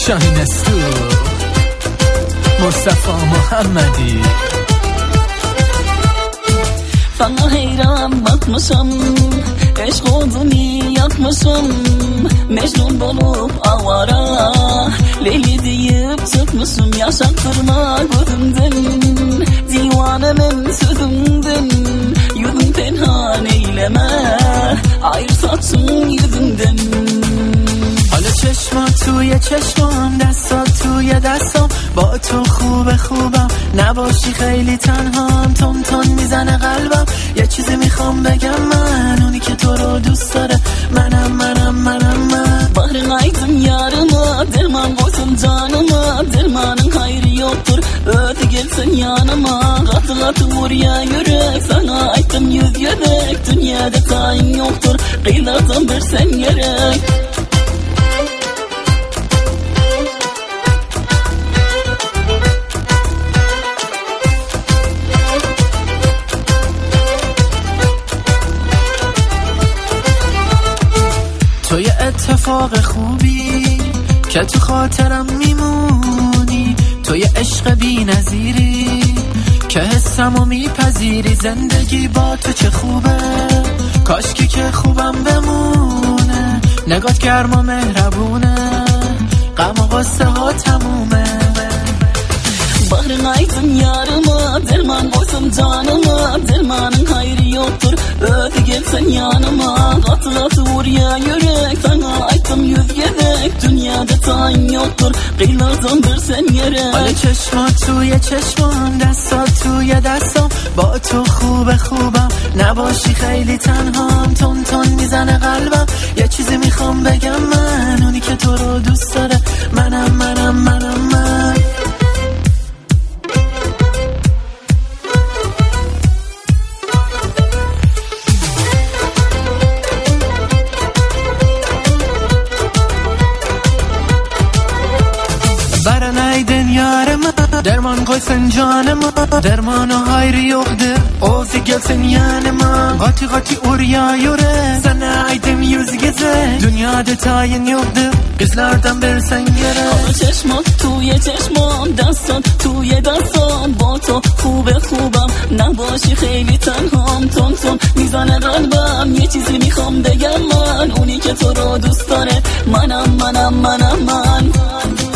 شاهین استو مصطفی محمدی Sana hayran bakmışım, aşk odunu yakmışım. Mecnun olup avara, Leyli deyip çıkmışım. Yaşattırma gözümden, divanımın sözümden. Yüzüm penhan eyleme, ayırsatsın yüzümden. حالا چشمات توی چشمام دستات توی دستام با تو خوبه خوبم نباشی خیلی تنهام تون تون میزنه قلبم یه چیزی میخوام بگم من اونی که تو رو دوست داره منم من Bahrın aydın yarıma derman koysun canıma dermanın hayrı yoktur öte gelsen yanıma katı katı vur ya yürek sana ayttım yüz yürek dünyada tayin yoktur kıyılardan versen gerek تو یه اتفاق خوبی که تو خاطرم میمونی تو یه عشق بی نظیری که حسمو میپذیری زندگی با تو چه خوبه کاشکی که خوبم بمونه نگات گرم و مهربونه غم و غصه ها تمومه Bahrın aydın yarıma derman koysun canıma dermanın hayrı yoktur öte gelsen yanıma katı katı vur ya yürek sana ayttım yüz gerek dünyada tayin yoktur kıyılardan versen gerek حالا چشمات توی چشمام دستات توی دستام با تو خوبه خوبم نباشی خیلی تنهام تون تون میزنه قلبم یه چیزی میخوام بگم من اونی که تو رو دوست داره منم Baran aydın yarıma derman koysan canıma derman o hayrı yoktur ozi gelsin yanıma Gati oraya yürek sana aydın yüz güzel dünyada tayin yoktur kızlardan versen gerek حالا چشمات توی چشمام دستات توی دستام با تو خوبه خوبم نباشی خیلی تنهام تون تون میزنه قلبم یه چیزی میخوام بگم من اونی که تو رو دوست داره منم